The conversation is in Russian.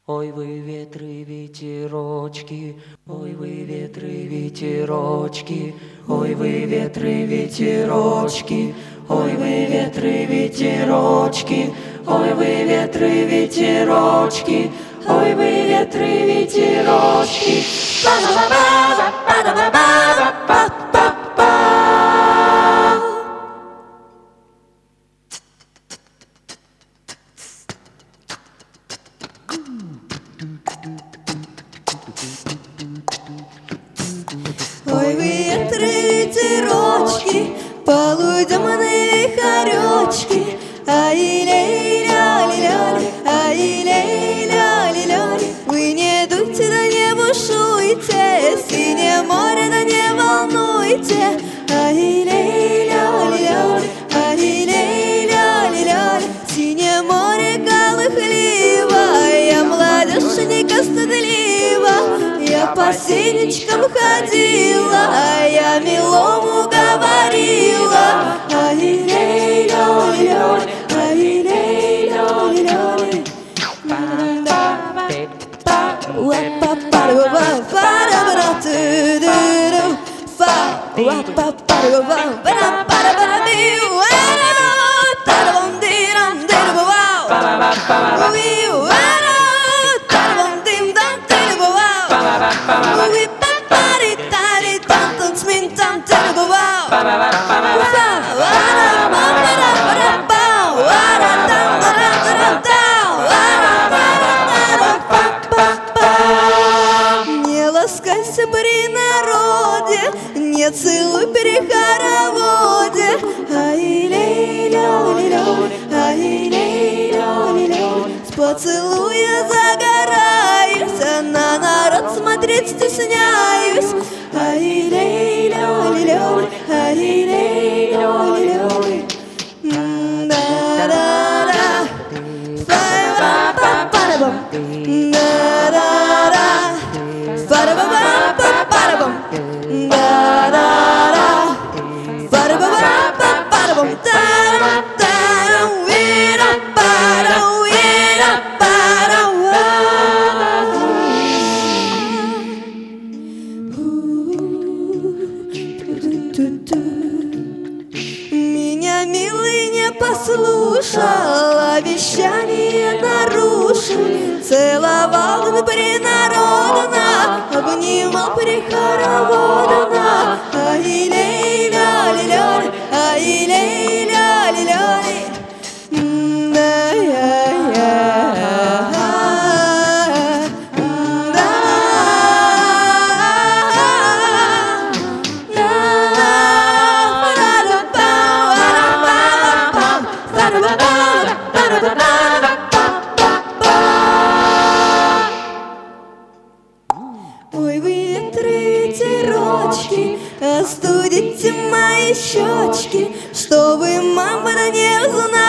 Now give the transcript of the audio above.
Ой, вы ветры, ветерочки, ой, вы ветры, ветерочки, ой, вы ветры, ветерочки, ой, вы ветры, ветерочки, ой, вы ветры, ветерочки, ой, вы ветры, ветерочки. Ой, вы ветры, ветерочки, полудемные вихоречки, ай-лей-ля-ли-ля-ли, ай-лей-ля-ли-ля-ли. Вы не дуйте, да не бушуйте, синее море, да не волнуйте, ай-лей-ля-ли-ля-ли, ай-лей-ля-ли-ля-ли. Синее море колыхливо, я молодежника стыдлива, я по синичкам ходила, а я милому говорила, ай-лей-ля-ли-ля-ли, ай-лей-ля-ли-ля-ли. Не ласкайся при народе, не целуй при хороводе, ай-лей-ля-ли-ля-ли, ай-лей-ля-ли-ля-ли. С поцелуя загораюсь, а на народ смотреть стесняюсь, ай-лей-ля-ли-ля-ли, ай-лей-ля-ли-ля-ли. Да-да-да, па-па-па-па-па-бам, да-да-да, па-па-па-па-па-бам, да-да-да, па-па-па-па-па-бам, та-да-да, уира-пара, уира-пара. Меня милый не послушал, обещание нарушил, целовал принародно, обнимал прихороводно, ай-лей-ля-ли-ля-ли, ай-лей-ля-ли-ля-ли. Ой, вы ветры, ветерочки, остудите мои щечки, что вы, мама, да не узнали.